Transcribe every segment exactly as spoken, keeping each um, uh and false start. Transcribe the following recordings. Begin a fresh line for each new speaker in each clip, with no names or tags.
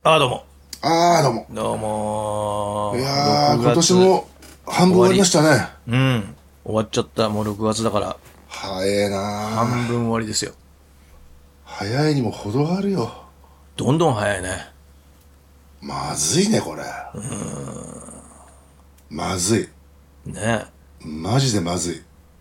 あーどうも。
ああ、どうも。
どうも
い
ー。
やー、
6
今
月
年も半分終わりましたね。
うん。終わっちゃった。もうろくがつだから、
早いなー。
半分終わりですよ。
早いにも程があるよ。
どんどん早いね。
まずいね、これ。まずい。
ね
マジでまずい。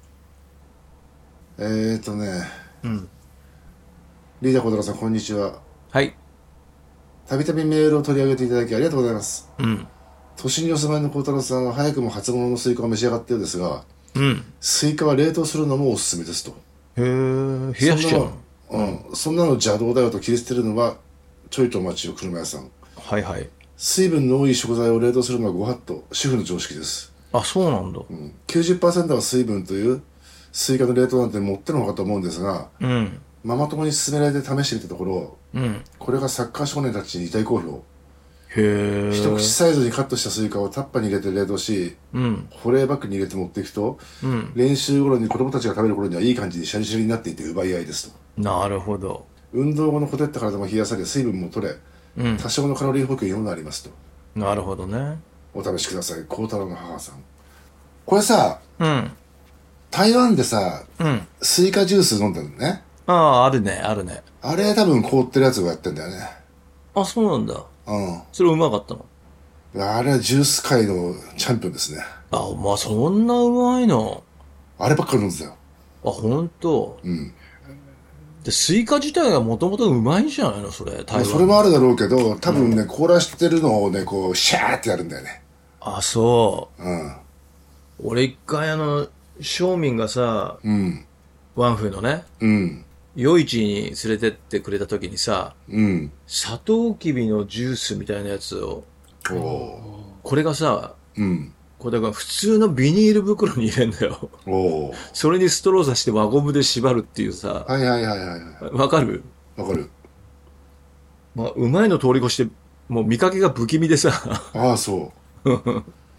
えーとね、
うん。
リーダー小太郎さん、こんにちは。
はい。
たびたびメールを取り上げていただきありがとうございます。
うん。
都心にお住まいの小太郎さんは早くも初物のスイカを召し上がったようですが、
うん。
スイカは冷凍するのもおすすめですと。
へー、冷やしちゃうの。
そんなの、うん、そんなの邪道だよと切り捨てるのは、ちょいとお待ちを車屋さん。
はいはい。
水分の多い食材を冷凍するのはご法度、主婦の常識です。
あ、そうなんだ。
きゅうじゅっパーセント は水分というスイカの冷凍なんてもってのほかと思うんですが、
うん。
ママ友に勧められて試してみたところ、
うん。
これがサッカー少年たちに大好評。
へー。
一口サイズにカットしたスイカをタッパーに入れて冷凍し、
うん。
保冷バッグに入れて持っていくと、
うん。
練習頃に子供たちが食べる頃にはいい感じにシャリシャリになっていて奪い合いですと。
なるほど。
運動後のほてった体も冷やされ水分も取れ、
うん。
多少のカロリー補給にもなりますと。
なるほどね。
お試しください。孝太郎の母さん。これさ、
うん。
台湾でさ、
うん。
スイカジュース飲んだのね。
ああ、あるね、あるね。
あれ多分凍ってるやつがやってんだよね。
あ、そうなんだ。
う
それうまかったの？
ん。あれはジュース界のチャンピオンですね。
あ、まあ、そんなうまいの。
あればっかり飲んでたよ。
あ、ほんと。
うん。
で、スイカ自体がもともとうまいんじゃないのそれ、台
まあ、
湾。
それもあるだろうけど、多分ね、凍らしてるのをね、こう、シャーってやるんだよね。
あ、そ
うん。
う。俺一回あの、庶民がさ、
うん。
ワンフーのね、
うん。
夜市に連れてってくれた時にさ、
うん。
サトウキビのジュースみたいなやつを、
おー。
これがさ、
うん。
これだから普通のビニール袋に入れんだよ。
おー。
それにストローさして輪ゴムで縛るっていうさ、
はいはいはいはいはい。
わかる？
わかる。
まあ、うまいの通り越して、もう見かけが不気味でさ、
ああ、そう。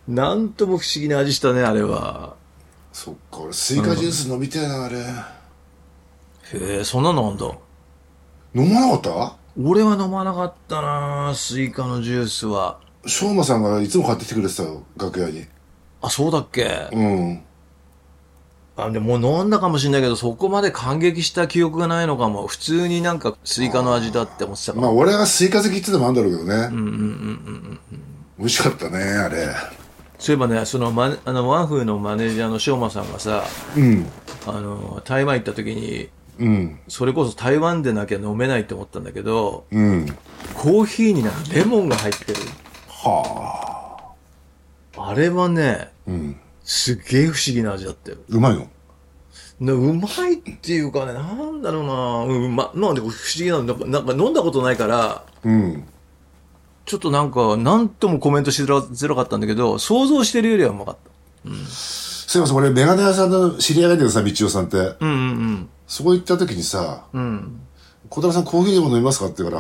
なんとも不思議な味したね、あれは。
そっか、俺スイカジュース飲みたいな、あれ。
へえ、そんなのあんだ。
飲まなかった？
俺は飲まなかったなスイカのジュースは。
しょうまさんがいつも買ってきてくれてたよ、楽屋に。
あ、そうだっけ？
うん。
あ、でももう飲んだかもしれないけど、そこまで感激した記憶がないのかも。普通になんかスイカの味だって思ってたかも。
まあ俺がスイカ好きってのもあるんだろうけどね。美味しかったね、あれ。
そういえばね、そのマネ、あの、ワンフーのマネージャーのしょうまさんがさ、
うん。
あの、台湾行った時に、
うん。
それこそ台湾でなきゃ飲めないって思ったんだけど、
うん。
コーヒーになんかレモンが入ってる。
はあ。
あれはね、
うん。
すっげえ不思議な味だったよ。
うまいの？
なうまいっていうかね、なんだろうな、うん、ま、なんで不思議なの、なんか、なんか飲んだことないから、
うん。
ちょっとなんか、なんともコメントしづらかったんだけど、想像してるよりはうまかった。
すいません、俺、メガネ屋さんの知り合いがいてるさ、道夫さんって。
うんうん
そこ行った時にさ、
うん。うん。
小太郎さんコーヒーでも飲みますかって言うから、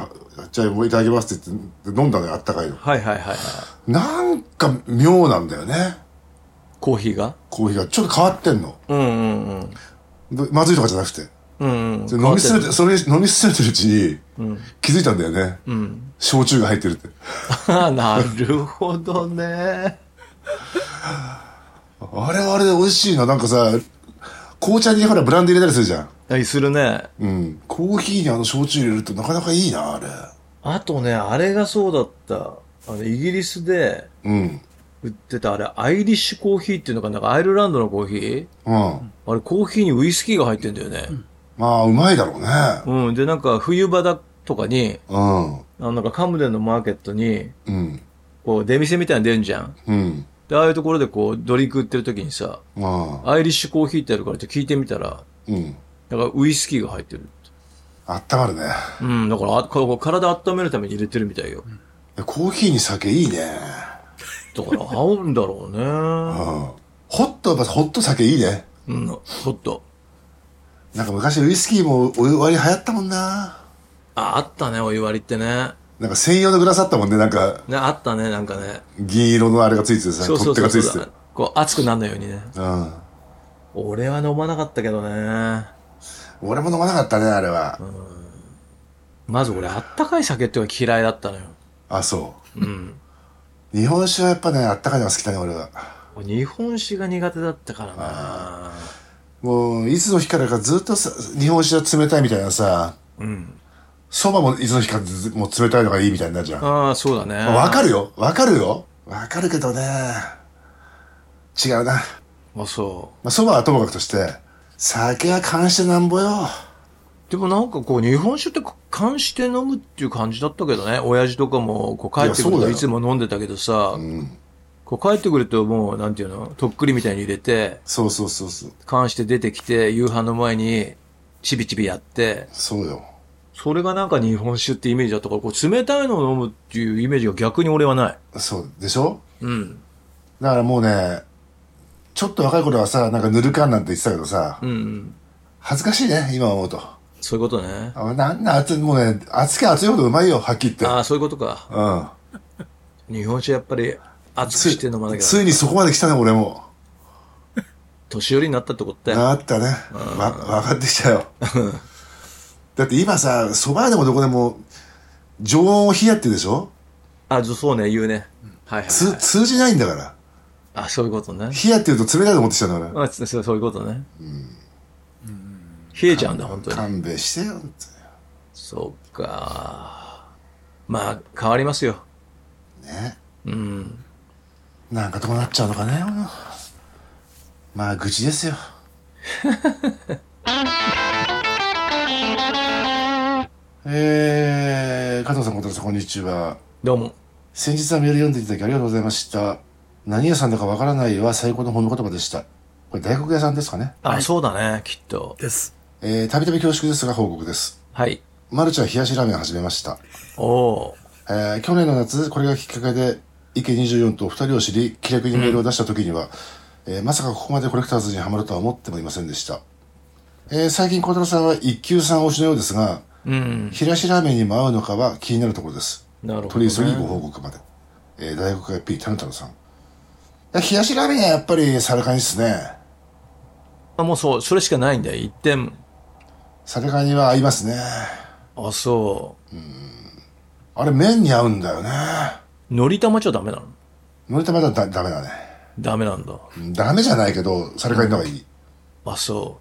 じゃあもういただきますって言って飲んだのよ、あったかいの。
はいはいはいはい。
なんか妙なんだよね。
コーヒーが
コーヒーがちょっと変わってんの。
うんうんうん。
でまずいとかじゃなくて。
うんうん。
それ飲み進めて、それ飲み進めてるうちに、気づいたんだよね。
うん。
焼酎が入ってるって。
あなるほどね。
あれはあれで美味しいな。なんかさ、紅茶にほらブランデー入れたりするじゃん。
はいするね。
うん。コーヒーにあの焼酎入れるとなかなかいいな、あれ。
あとね、あれがそうだった。あの、イギリスで
うん。
売ってた、あれ、アイリッシュコーヒーっていうのかな、なんかアイルランドのコーヒー
うん。
あれ、コーヒーにウイスキーが入ってんだよね。
まあ、うまいだろうね。
うん。で、なんか、冬場だとかに、
うん。
あの、なんかカムデンのマーケットに、
うん。
こう、出店みたいなの出んじゃん。
うん。
で、ああいうところでこう、ドリンク売ってる時にさ、
まあ。
アイリッシュコーヒーってあるからって聞いてみたら、
うん。
だからウイスキーが入ってる。
あったまるね。
うん。だからあ、こう体温めるために入れてるみたいよ。
コーヒーに酒いいね。
だから合うんだろうね。
うん。ホット、やっぱホット酒いいね。
うん。ちょっと。
なんか昔ウイスキーもお湯割り流行ったもんな。
あ、あったね、お湯割りってね。
なんか専用のグラスあったもんね。なんか、
ね、あったね、なんかね。
銀色のあれがついててさ、
そうそう
取っ手
そうそう。
がついてて。
こう、熱くならないようにね。
うん。
俺は飲まなかったけどね。
俺も飲まなかったね、あれは。
まず俺、あったかい酒っていうのが嫌いだったのよ。
あ、そう。うん。日本酒はやっぱね、あったかいのが好きだね、俺は。
日本酒が苦手だったからな。
もう、いつの日からかずっとさ、日本酒は冷たいみたいなさ、うん。蕎麦もいつの日からずもう冷たいのがいいみたいになるじゃん。
ああ、そうだね。
わかるよ。わかるよ。わかるけどね。違うな。
あ、そう。
まあ、蕎麦はともかくとして、酒は缶してなんぼよ。
でもなんかこう、日本酒って缶して飲むっていう感じだったけどね。親父とかも、こう帰ってくるといつも飲んでたけどさ、うん、こう帰ってくるともう、なんていうの、とっくりみたいに入れて、
そうそうそうそう。
缶して出てきて、夕飯の前に、ちびちびやって、
そうよ。
それがなんか日本酒ってイメージだったから、こう冷たいのを飲むっていうイメージが逆に俺はない。
そうでしょ。
うん。
だからもうね、ちょっと若い頃はさ、なんかぬるかんなんて言ってたけどさ、うんうん、恥ずかしいね、今思うと。
そういうことね。
あ、なんな熱い、もうね、熱きゃ熱いほどうまいよ、はっきり言って。
ああ、そういうことか。うん。日本酒やっぱり熱くして飲まなきゃ。
ついにそこまで来たね、俺も。
年寄りになったってことだよ。
なったね。わ、分かってきたよ。だって今さ、蕎麦屋でもどこでも、常温を冷やってるでしょ。
あ、そうね、言うね。はいはい、はい、
つ、通じないんだから。
あ、そういうことね。
冷やってると冷たいと思ってきたんだから。
あ、そうそういうことね。うん。冷えちゃうんだ、本当に。
勘弁してよ。
そうか。まあ、変わりますよ。
ね。
うん。
なんかどうなっちゃうのかね。まあ、愚痴ですよ。えー、加藤さん、小田さん、こんにちは。
どうも。
先日はメール読んでいただきありがとうございました。何屋さんだかわからないは最高の褒め言葉でした。これ大黒屋さんですかね。
あ、はい、そうだね、きっと。
です。
えー、たびたび恐縮ですが報告です。
はい。
マルちゃん冷やしラーメン始めました。
おお。
えー、去年の夏、これがきっかけで、池にじゅうよんと二人を知り、気楽にメールを出した時には、うん、えー、まさかここまでコレクターズにはまるとは思ってもいませんでした。えー、最近小太郎さんは一級さん推しのようですが、うん、冷やしラーメンにも合うのかは気になるところです。
なるほど、ね。
取り急ぎご報告まで。えー、大学が P タヌタヌさん。冷やしラーメンはやっぱりサルカニですね。
あ、もうそう、それしかないんだよ、一点。
サルカニは合いますね。
あ、そう。
うん。あれ麺に合うんだよね。
のり玉じゃダメなの？
のり玉だとダメだね。
ダメなんだ。
ダメじゃないけど、サルカニの方がいい。
うん、あ、そう。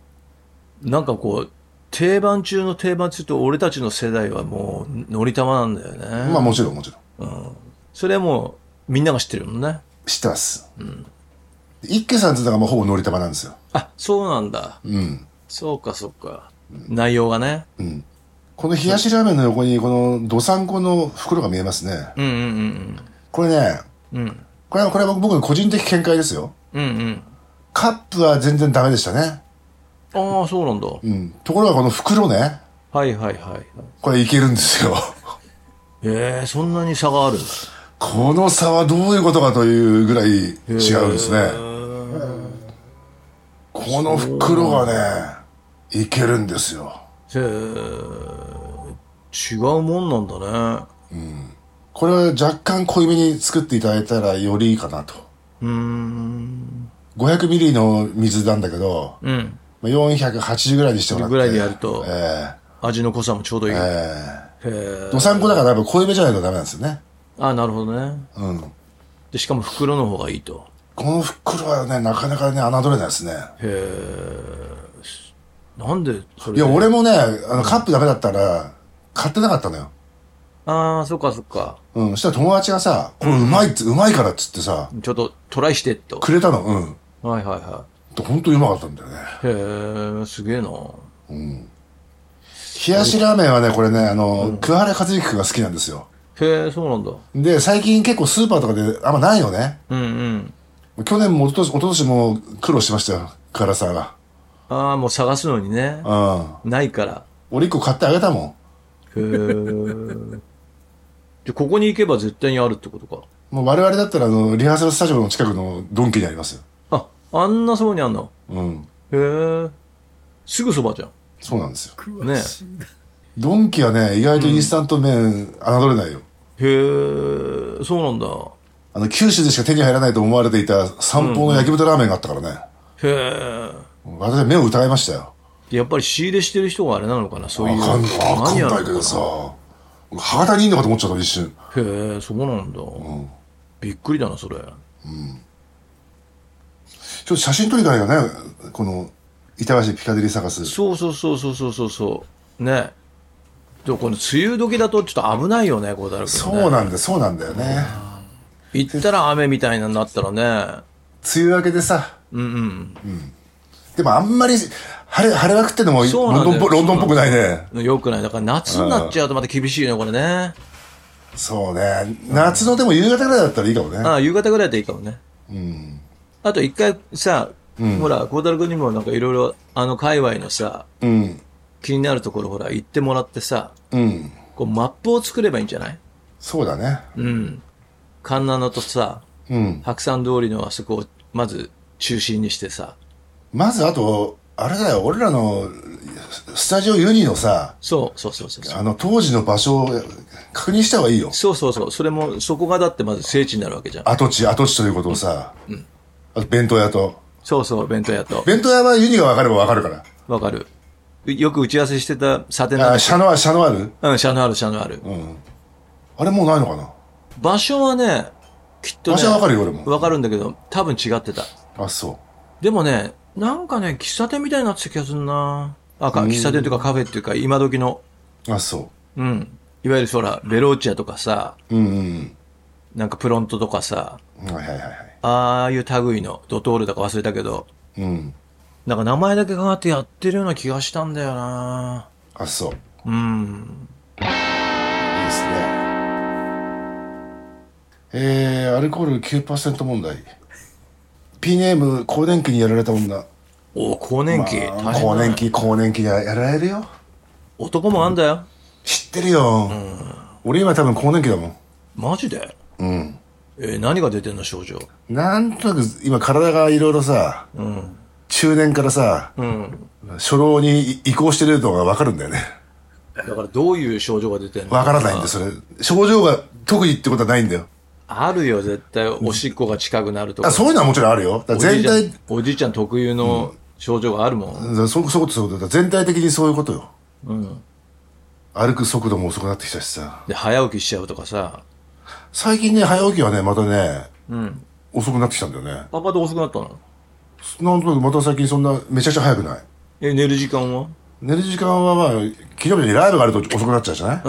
なんかこう、定番中の定番中と俺たちの世代はもう、のり玉なんだよね。
まあもちろんもちろん。
うん。それはもう、みんなが知ってるもんね。
知ってます。うん。一家さんっていうのがもうほぼのり玉なんですよ。
あ、そうなんだ。うん。そうか、そうか。うん、内容がね。うん。
この冷やしラーメンの横に、このどさんこの袋が見えますね。
うんうんうんうん。
これね、うん。これは、これは僕の個人的見解ですよ。うんうん。カップは全然ダメでしたね。
ああ、そうなんだ。
うん。ところがこの袋ね。
はいはいはい。
これいけるんですよ。
ええー、そんなに差があるんだ。
この差はどういうことかというぐらい違うんですね。この袋がね、いけるんですよ。
へえ、違うもんなんだね。
うん。これは若干濃いめに作っていただいたらよりいいかなと。うーん。ごひゃくミリの水なんだけど、うん。よんひゃくはちじゅうぐらいにしてもらって。
ぐらいでやると、えー、味の濃さもちょうどいい。え
ー、へえ。どさんこだから多分濃いめじゃないとダメなんですよね。
ああ、なるほどね。うん。で、しかも袋の方がいいと。
この袋はね、なかなかね、侮れないですね。へ
え。なんで
それ。いや、俺もね、あの、カップダメだったら、買ってなかったのよ。
ああ、そっかそっか。
うん。そしたら友達がさ、これうまいっつ、うん、うまいからっつってさ。
ちょっとトライしてと。
くれたの、うん。
はいはいはい。
ほんとうまかったんだよね。
へえ、すげえな。うん。
冷やしラーメンはね、これね、あの、うん、桑原和之君が好きなんですよ。
へえ、そうなんだ。
で、最近結構スーパーとかであんまないよね。うんうん。去年も一昨年、一昨年も苦労してましたよ、桑原さんが。
ああ、もう探すのにね。うん。ないから。
俺一個買ってあげたもん。へ
え。で、ここに行けば絶対にあるってことか。
もう我々だったら、あの、リハーサルスタジオの近くのドンキにありますよ。
あ、あんなそばにあんの？うん。へえ。すぐそばじゃん。
そうなんですよ。
ね。
ドンキはね、意外とインスタント麺、侮れないよ。
へえ、そうなんだ。
あの、九州でしか手に入らないと思われていた三宝の焼き豚ラーメンがあったからね。へえ。私は目を疑いましたよ。
やっぱり仕入れしてる人があれなのかな、そういう。
わかんないけどさ。 博多にいんのかと思っちゃった一瞬。
へえ、そうなんだ。うん、びっくりだな、それ。うん。
ちょっと写真撮りたいよね、この、板橋ピカデリーサカス。
そうそうそうそうそうそうそう。ね。でもこの梅雨時だとちょっと危ないよね、こうだるくね。
そうなんだよ、そうなんだよね。
行ったら雨みたいになったらね。
梅雨明けでさ。
うんうん。うん。
でもあんまり、晴れ、晴れまくってのも、ロンドンっぽ、ロンドンっぽくないね。
よくない。だから夏になっちゃうとまた厳しいね、これね。
そうね。夏のでも夕方ぐらいだったらいいかもね。
ああ、夕方ぐらいだったらいいかもね。
うん。
あと一回さ、うん、ほら、孝太郎君にもなんかいろいろ、あの界隈のさ、うん、気になるところほら、行ってもらってさ、うん、こうマップを作ればいいんじゃない？
そうだね。
うん。環七とさ、うん、白山通りのあそこをまず中心にしてさ。
まずあと、あれだよ、俺らのスタジオユニのさ、
そうそうそうそう。
あの当時の場所を確認した方がいいよ。
そうそうそう。それも、そこがだってまず聖地になるわけじゃん。
跡地、跡地ということをさ、うん。うん、あと弁当屋と。
そうそう、弁当屋と。
弁当屋はユニが分かれば分かるから。
分かる。よく打ち合わせしてたサテナ。
あ、シャノア、シャノアル？
うん、シャノアル、シャノアル。うん。
あれもうないのかな？
場所はね、きっとね。
場所は分かるよ、俺も。
分かるんだけど、多分違ってた。
あ、そう。
でもね、なんかね、喫茶店みたいになってた気がするな。あ、喫茶店というかカフェっていうか、今時の。
あ、そう。
うん。いわゆるそら、ベローチェとかさ、うんうん。なんかプロントとかさ、
はいはいはいはい。
ああいう類の、ドトールとか忘れたけど、うん。なんか名前だけ変わってやってるような気がしたんだよな。
あ、そう。
うん。いい
ですね。えー、アルコール きゅうパーセント 問題。P ネーム、更年期にやられた女。
お、更年期、
まあ、更年期、更年期にはやられるよ。
男もあんだよ。
知ってるよ。うん、俺今多分更年期だもん。
マジで？うん。えー、何が出てんの症状？
なんとなく今体がいろいろさ、うん、中年からさ、うん、初老に移行してるのが分かるんだよね。
だからどういう症状が出てんの？
分からないんで、それ。症状が特にってことはないんだよ。
あるよ、絶対。おしっこが近くなるとか。
あ、そういうのはもちろんあるよ。だ全体
おじいちゃん特有の症状があるもん。
うん、そ、そういうこと、そういうこと。全体的にそういうことよ。うん。歩く速度も遅くなってきたしさ。
で、早起きしちゃうとかさ。
最近ね、早起きはね、またね、うん。遅くなってきたんだよね。
パパで遅くなったの？
なんとなくまた最近そんな、めちゃくちゃ早くない。
え、寝る時間は？
寝る時間はまあ、昨日みたいにライブがあると遅くなっちゃうじゃない？うん、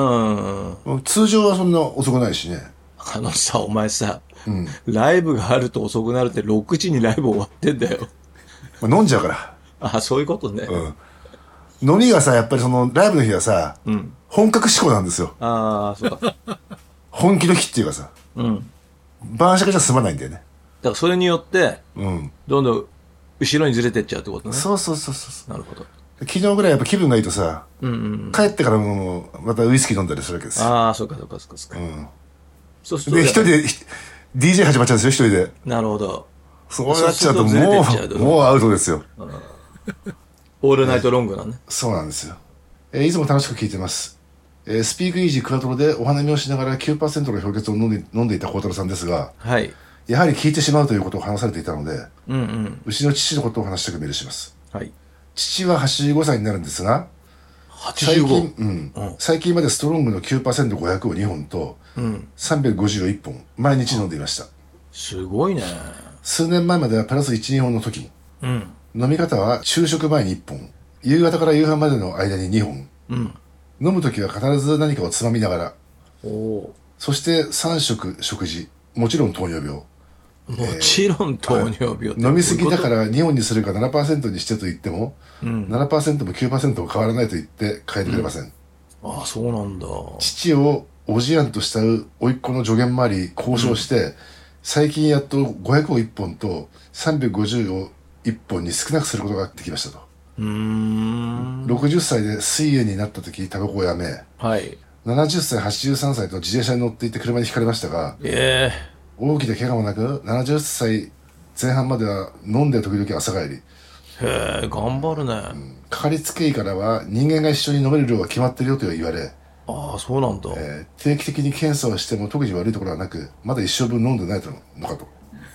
うん。通常はそんな遅くないしね。
あのさ、お前さ、うん、ライブがあると遅くなるってろくじにライブ終わってんだよ。
まあ、飲んじゃうから。
あ、そういうことね。
うん。飲みがさ、やっぱりその、ライブの日はさ、うん、本格志向なんですよ。
ああ、そうか。
本気の日っていうかさ、うん。晩酌じゃ済まないんだよね。
だからそれによって、うん。どんどん後ろにずれてっちゃうってことね。
そうそうそうそう。
なるほど。
昨日ぐらいやっぱ気分がいいとさ、うんうんうん、帰ってからもまたウイスキー飲んだりするわけですよ。
ああ、そうかそうかそうかそうか。うん。
そうすると。で、一人で、ディージェー 始まっちゃうんですよ、一人で。
なるほど。
そうなっちゃうともう、もうアウトですよ。
オールナイトロングなんね。
そうなんですよ。えー、いつも楽しく聞いてます。えー、スピークイージークワトロでお花見をしながら きゅうパーセント の氷結を飲んで、飲んでいた孝太郎さんですが、はい。やはり聞いてしまうということを話されていたので、うんうん。うちの父のことを話したくメールします。はい。父ははちじゅうごさいになるんですが、
はちじゅうご?
最近、うん、うん。最近までストロングの きゅうパーセントごひゃく をにほんと、うん、さんびゃくごじゅうをいっぽん、毎日飲んでいました。
すごいね。
数年前まではプラスいち、にほんの時、うん、飲み方は昼食前にいっぽん、夕方から夕飯までの間ににほん、うん、飲む時は必ず何かをつまみながら、おそしてさん食食事、もちろん糖尿病。
もちろん糖尿病って、え
ー、飲みすぎだからにほんにするか ななパーセント にしてと言っても、うん、ななパーセント も きゅうパーセント も変わらないと言って変えてくれません、うん、
ああそうなんだ。
父をおじやんと慕う甥っ子の助言もあり交渉して、うん、最近やっとごひゃくをいっぽんとさんびゃくごじゅうをいっぽんに少なくすることができましたと。うーんろくじゅっさいで膵炎になった時タバコをやめ、はい、ななじゅっさいはちじゅうさんさいと自転車に乗っていて車にひかれましたが、えー大きな怪我もなくななじゅっさいぜん半までは飲んで時々朝帰り。
へえ頑張るね、うん、
かかりつけ医からは人間が一緒に飲める量が決まってるよと言われ、
ああそうなんだ、
えー、定期的に検査をしても特に悪いところはなくまだ一生分飲んでないのかと。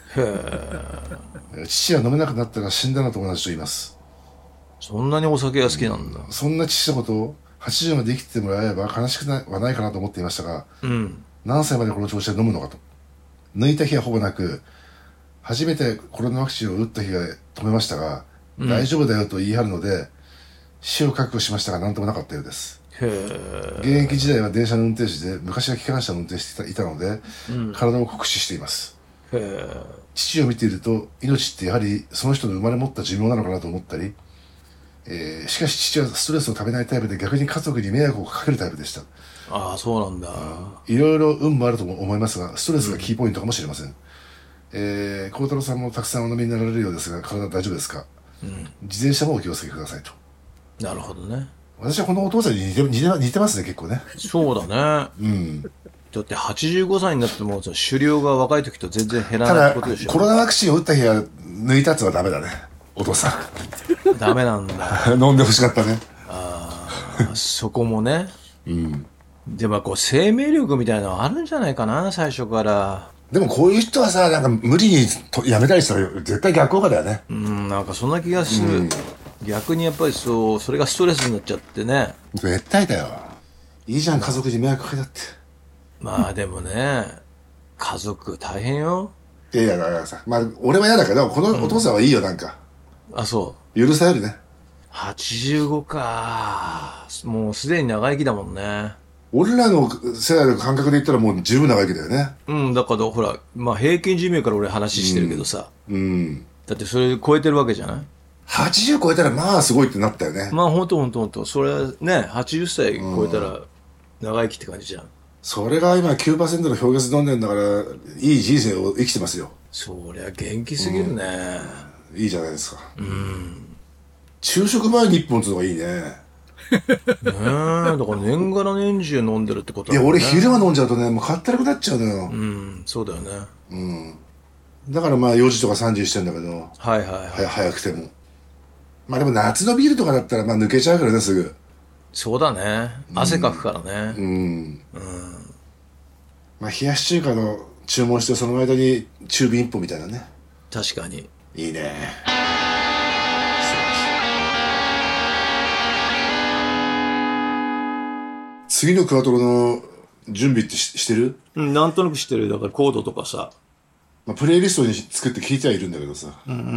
へえ父は飲めなくなったら死んだのと同じと言います。
そんなにお酒が好きなんだ、
うん、そんな父のことをはちじゅうまで生きてもらえれば悲しくはないかなと思っていましたが、
うん。
何歳までこの調子で飲むのかと。抜いた日はほぼなく、初めてコロナワクチンを打った日が止めましたが、うん、大丈夫だよと言い張るので、死を覚悟しましたが何ともなかったようです。
へー。
現役時代は電車の運転手で、昔は機関車の運転手していたので、うん、体を酷使しています。
へー。
父を見ていると、命ってやはりその人の生まれ持った寿命なのかなと思ったり、えー、しかし父はストレスをためないタイプで逆に家族に迷惑をかけるタイプでした。
ああ、そうなんだ。
いろいろ運もあると思いますが、ストレスがキーポイントかもしれません。うん、えー、孝太郎さんもたくさんお飲みになられるようですが、体大丈夫ですか？うん、自転車もお気をつけくださいと。
なるほどね。
私はこのお父さんに似て、似て、似てますね、結構ね。
そうだね。うん。だってはちじゅうごさいになっても、狩猟が若い時と全然減らないことでしょ。
ただ、コロナワクチンを打った日は抜いたってのはダメだね。お父さ
ん。ダメなんだ。
飲んでほしかったね。
ああ、そこもね。うん。でもこう生命力みたいなのあるんじゃないかな、最初から。
でもこういう人はさ、なんか無理にとやめたりしたら絶対逆効果だよね。
うん、なんかそんな気がする。うん、逆にやっぱりそう、それがストレスになっちゃってね。
絶対だよ。いいじゃん、家族に迷惑かけたって。
まあでもね、家族大変よ。
いやいや、だからさ、まあ俺は嫌だけど、このお父さんはいいよ、なんか。
うん、あ、そう。
許されるね。
はちじゅうごか。もうすでに長生きだもんね。
俺らの世代の感覚で言ったらもう十分長生きだよね。
うん、だからほら、まあ平均寿命から俺話してるけどさ。うん。うん、だってそれ超えてるわけじゃない？
はちじゅう超えたらまあすごいってなったよね。
まあほんとほんとほんと。それはね、はちじゅっさい超えたら長生きって感じじゃん。うん、
それが今 きゅうパーセント の氷結飲んでんだから、いい人生を生きてますよ。
そりゃ元気すぎるね。
うん、いいじゃないですか。うん。昼食前にいっぽんつうのがいいね。
ねえ、だから年がら年中飲んでるってこと
だ、ね、いや、俺昼間飲んじゃうとね、もうかったらくなっちゃうのよ。
うん、そうだよね。
うん。だからまあよじとかさんじにしてんだけど。
はいはいはい。
は早くても。まあでも夏のビールとかだったらまあ抜けちゃうからね、すぐ。
そうだね。汗かくからね。うん。うん。
まあ冷やし中華の注文してその間に中瓶一本みたいなね。
確かに。
いいね。次のクワトロの準備って し, してる？
うん、なんとなくしてる。だからコードとかさ。
まあ、プレイリストに作って聴いてはいるんだけどさ。うんうんうん。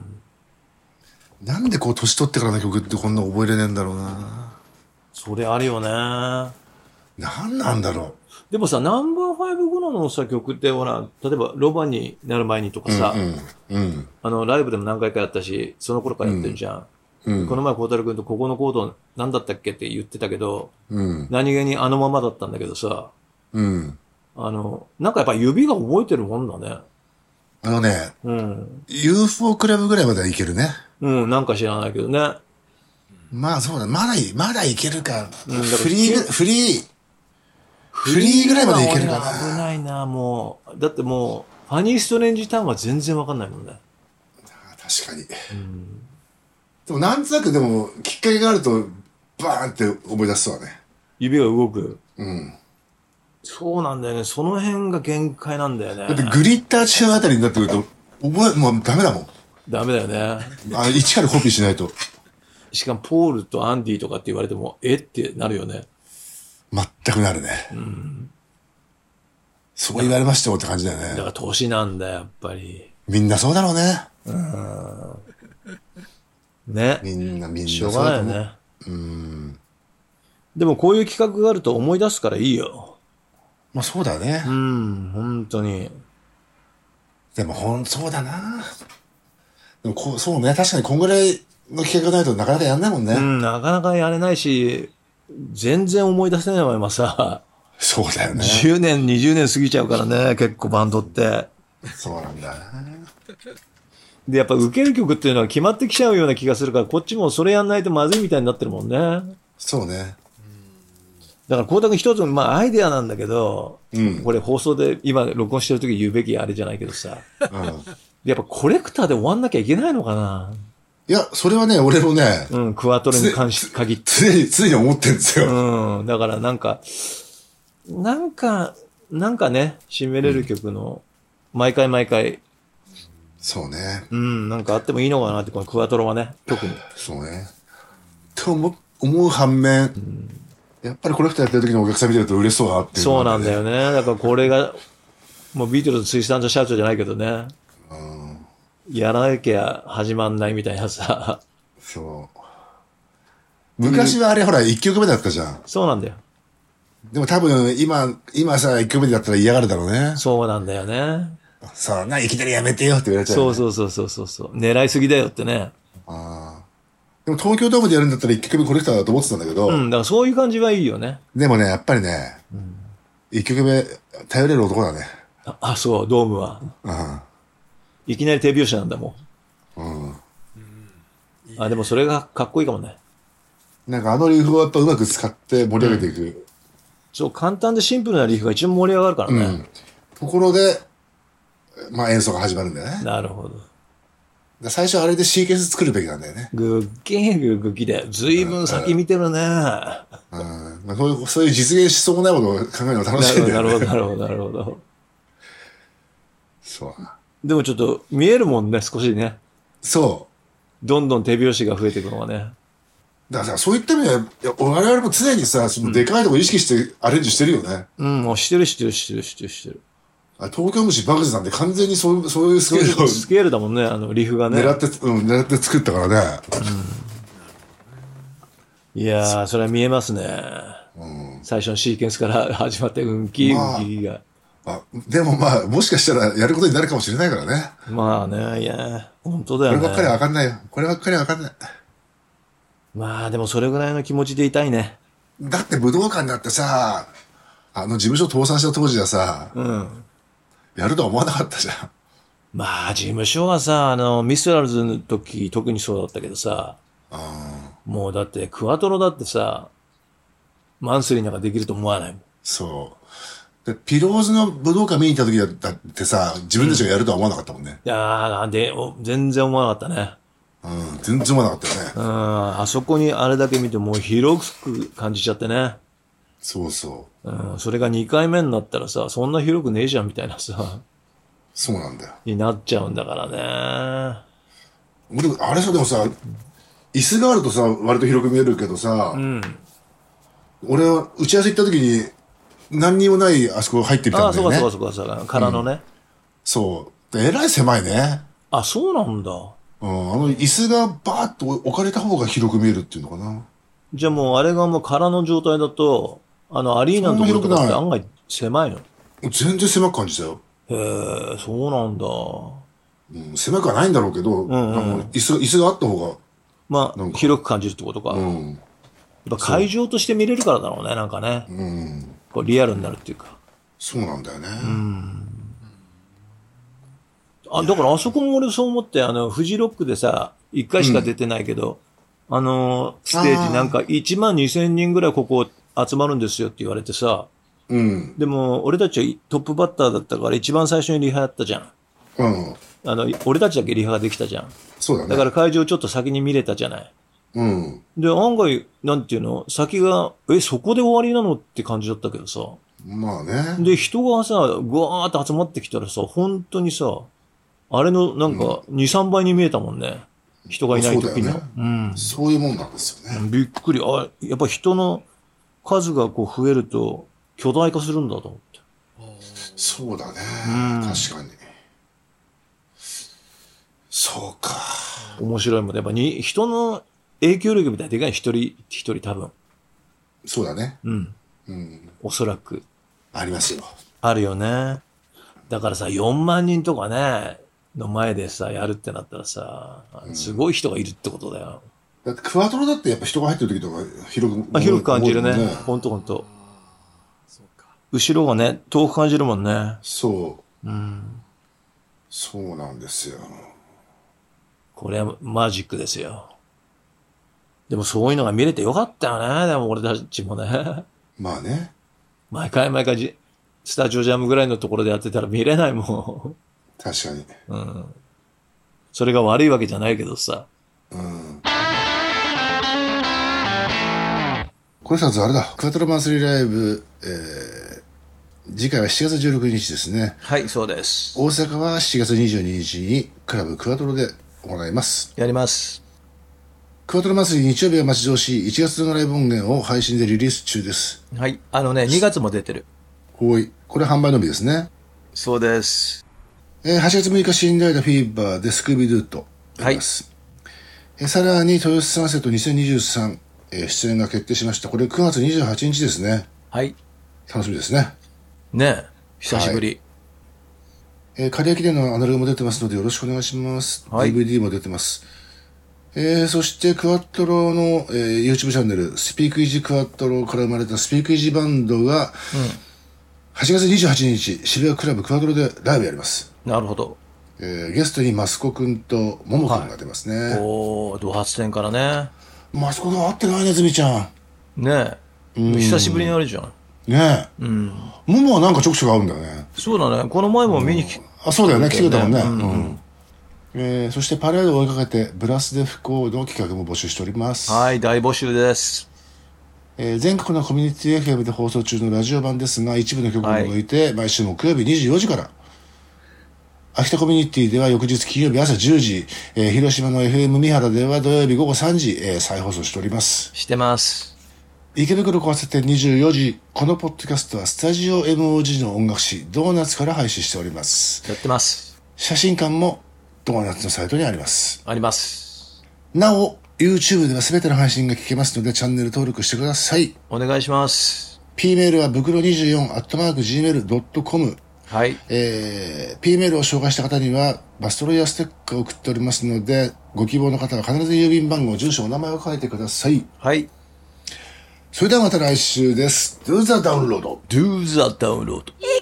なんでこう年取ってからの曲ってこんな覚えれねえんだろうな。
それあるよね。
なんなんだろう。
でもさ、ナンバーファイブ頃のさ、曲ってほら、例えばロバになる前にとかさ、うんうんうん、あの、ライブでも何回かやったし、その頃からやってるじゃん。うんうん、この前、孝太郎君とここのコード何だったっけって言ってたけど、うん、何気にあのままだったんだけどさ、うん、あの、なんかやっぱ指が覚えてるもんだね。
あのね、うん、ユーフォー クラブぐらいまではいけるね。
うん、なんか知らないけどね。
まあそうだ、まだい、まだいけるか。うん、フリー、フリー、フリーぐらいまでいけるかな。
危ないな、もう。だってもう、ファニーストレンジターンは全然わかんないもんね。
確かに。うんでもなんとなくでもきっかけがあるとバーンって思い出すわね。
指が動く。うん。そうなんだよね。その辺が限界なんだよね。
だってグリッター中あたりになってくると覚えもうダメだもん。
ダメだよね。
あ一からコピーしないと。
しかもポールとアンディとかって言われてもえってなるよね。
全くなるね。うん。そう言われましてもって感じだよね。
だから年なんだやっぱり。
みんなそうだろうね。うん。
ね。
みんなみんな
しょうがないよね。うん。でもこういう企画があると思い出すからいいよ。
まあそうだね。
うん、本当に。
でもほん、そうだな。でもこう、そうね。確かにこんぐらいの企画がないとなかなかやんないもんね。
うん、なかなかやれないし、全然思い出せないままさ。
そうだよね。
じゅうねん、にじゅうねん過ぎちゃうからね、結構バンドって。
そうなんだな。
で、やっぱ受ける曲っていうのは決まってきちゃうような気がするから、こっちもそれやんないとまずいみたいになってるもんね。
そうね。
だから、光太君一つの、まあ、アイデアなんだけど、うん、これ放送で今録音してる時言うべきあれじゃないけどさ。うん、やっぱコレクターで終わんなきゃいけないのかな。
いや、それはね、俺もね。
うん、クワトロに関し、限って。
常に、常に思ってるんですよ。
うん、だからなんか、なんか、なんかね、締めれる曲の、うん、毎回毎回、
そうね。
うん、なんかあってもいいのかなって、このクワトロはね、特に。
そうね。と思っ思う反面、うん、やっぱりコレクターやってる時のお客さん見てると嬉しそうだなっていう、ね、
そうなんだよね。だからこれがもうビートルズツイスト&シャウトじゃないけどね、うん、やらなきゃ始まんないみたいなさ。
そう昔はあれほらいっきょくめだったじゃん。
そうなんだよ。
でも多分今今さいっきょくめだったら嫌がるだろうね。
そうなんだよね。
そうないきなりやめてよって言われちゃう、ね、
そうそうそうそうそう狙いすぎだよってね。
ああ。でも東京ドームでやるんだったらいっきょくめコレクターだと思ってたんだけど。
うん、だからそういう感じはいいよね。
でもね、やっぱりね、うん、いっきょくめ頼れる男だね。
あ、あそう、ドームは。うん。いきなり手拍子なんだもん。うん。あ、でもそれがかっこいいかもね。
なんかあのリフをやっぱうまく使って盛り上げていく。うん、
そう、簡単でシンプルなリフが一番盛り上がるからね。うん、
ところで、まあ演奏が始まるんだよね。
なるほど。
最初あれでシーケンス作るべきなんだよね。
ぐっげーぐっぐきで。ずいぶん先見てるね。うん。
まあ、そういう、そういう実現しそうもないものを考えるの楽しいんだよね。
なるほど、なるほど、なるほど。
そう。
でもちょっと見えるもんね、少しね。
そう。
どんどん手拍子が増えていくのがね。
だからさ、そういった意味では、我々も常にさ、そのでかいとこ意識してアレンジしてるよね。
うん、もうしてるしてるしてるしてるしてる。
東京虫バグズなんて完全にそういう、そういうスケールを。
スケールだもんね、あの、リフがね。
狙って、うん、狙って作ったからね。
うん、いやー、それは見えますね。うん、最初のシーケンスから始まって、うんき、まあ、うんきが。
あ、でもまあ、もしかしたらやることになるかもしれないからね。
まあね、いや、本当だよね。
こればっかりはわかんないよ。こればっかりはわかんない。
まあ、でもそれぐらいの気持ちでいたいね。
だって武道館だってさ、あの事務所倒産した当時はさ、うん。やるとは思わなかったじゃん。
まあ、事務所はさ、あの、ミスラルズの時、特にそうだったけどさ、もうだって、クワトロだってさ、マンスリーなんかできると思わないもん。
そう。で、ピローズの武道館見に行った時だってさ、自分たちがやるとは思わなかったもんね。
うん、いやー、で、全然思わなかったね。
うん、全然思わなかったよね。
うん、あそこにあれだけ見てもう広く感じちゃってね。
そうそう。
うん、それがにかいめになったらさ、そんな広くねえじゃんみたいなさ。
そうなんだよ。
になっちゃうんだからね。
俺、あれさ、でもさ、椅子があるとさ、割と広く見えるけどさ、うん、俺は打ち合わせ行った時に、何にもないあそこ入ってみたんだよね。
ああ、そうかそうかそうか、空のね。うん、
そう。えらい狭いね。
あ、そうなんだ。
うん、あの椅子がバーッと置かれた方が広く見えるっていうのかな。
じゃあもうあれがもう空の状態だと、あのアリーナのところとかって案外狭いの？
全然狭く感じたよ。
へえ、そうなんだ。
うん、狭くはないんだろうけど、うんうん、椅子、椅子があった方が。
まあ、広く感じるってことか。うん、やっぱ会場として見れるからだろうね、なんかね。うん、こうリアルになるっていうか。
そうなんだよね。うん、
あ、だからあそこも俺そう思って、あの、フジロックでさ、一回しか出てないけど、うん、あの、ステージなんかいちまんにせんにんぐらいここ集まるんですよって言われてさ、うん、でも、俺たちはトップバッターだったから一番最初にリハやったじゃん。うん。あの、俺たちだけリハができたじゃん。
そうだね。
だから会場ちょっと先に見れたじゃない。うん。で、案外、なんていうの、先が、え、そこで終わりなのって感じだったけどさ。
まあね。
で、人がさ、ぐわーって集まってきたらさ、本当にさ、あれのなんかに、さんばいに見えたもんね。人がいない時に。
そうだよね。うん。そういうもんなんですよね。
びっくり。あ、やっぱ人の数がこう増えると、巨大化するんだと思って。
そうだね。うん、確かに。そうか。
面白いもんね。やっぱに、人の影響力みたいなでかい一人一人多分。
そうだね。
うん。うん。おそらく。
ありますよ。
あるよね。だからさ、よんまんにんとかね、の前でさ、やるってなったらさ、すごい人がいるってことだよ。
だってクワトロだってやっぱ人が入ってる時とか広く、
あ、広く感じるね。ほんとほんと。後ろがね、遠く感じるもんね。
そう。うん。そうなんですよ。
これはマジックですよ。でもそういうのが見れてよかったよね。でも俺たちもね。
まあね。
毎回毎回スタジオジャムぐらいのところでやってたら見れないもん。
確かに。
うん。それが悪いわけじゃないけどさ。うん。
これさ、あれだ。クワトロマンスリーライブ、えー、次回はしちがつじゅうろくにちですね。
はい、そうです。
大阪はしちがつにじゅうににちにクラブクワトロで行います。
やります。
クワトロ祭り日曜日が待ち遠しいいちがつのライブ音源を配信でリリース中です。
はい。あのね、にがつも出てる。
ほい。これ販売のみですね。
そうです。
えー、はちがつむいかシンデレラフィーバーでスクービードゥーとやります。はい、えー、さらに豊洲サンセットにせんにじゅうさん、えー、出演が決定しました。これくがつにじゅうはちにちですね。
はい。
楽しみですね。
ねえ、久しぶり。
はい、えー、刈谷記念のアナログも出てますのでよろしくお願いします。はい、ディーブイディー も出てます。えー、そしてクワットロの、えー、YouTube チャンネルスピークイージークワットロから生まれたスピークイージーバンドが、うん、はちがつにじゅうはちにち渋谷クラブクワトロでライブやります。
なるほど。
えー、ゲストにマスコくんとモモくんが出ますね。はい、
おお、ド発展からね。
マスコくん会ってないね、ズミちゃん。
ねえ。久しぶりにあるじゃん。
ねえ。うん。モモはなんかちょくちょく会うんだよね。
そうだね。この前も見に来て、
うん、あ、そうだよね。来てたもんね。うん。うん、えー、そしてパレードを追いかけてブラスで不幸の企画も募集しております。
はい、大募集です。
えー、全国のコミュニティ エフエム で放送中のラジオ版ですが、一部の曲を除いて、はい、毎週木曜日にじゅうよじから、秋田コミュニティでは翌日金曜日朝じゅうじ、えー、広島の エフエム 三原では土曜日午後さんじ、えー、再放送しております。
してます。
池袋交差点にじゅうよじ、このポッドキャストはスタジオ エムオージー の音楽誌ドーナツから配信しております。
やってます。
写真館もドーナツのサイトにあります。
あります。
なお、YouTube では全ての配信が聞けますのでチャンネル登録してください。
お願いします。
P メールはブクロにじゅうよんアットマークジーメールドットコム。
はい。
えー、P メールを紹介した方にはバストロイヤーステッカーを送っておりますので、ご希望の方は必ず郵便番号、住所、お名前を書いてください。
はい。
それではまた来週です。Do the download.
Do the download.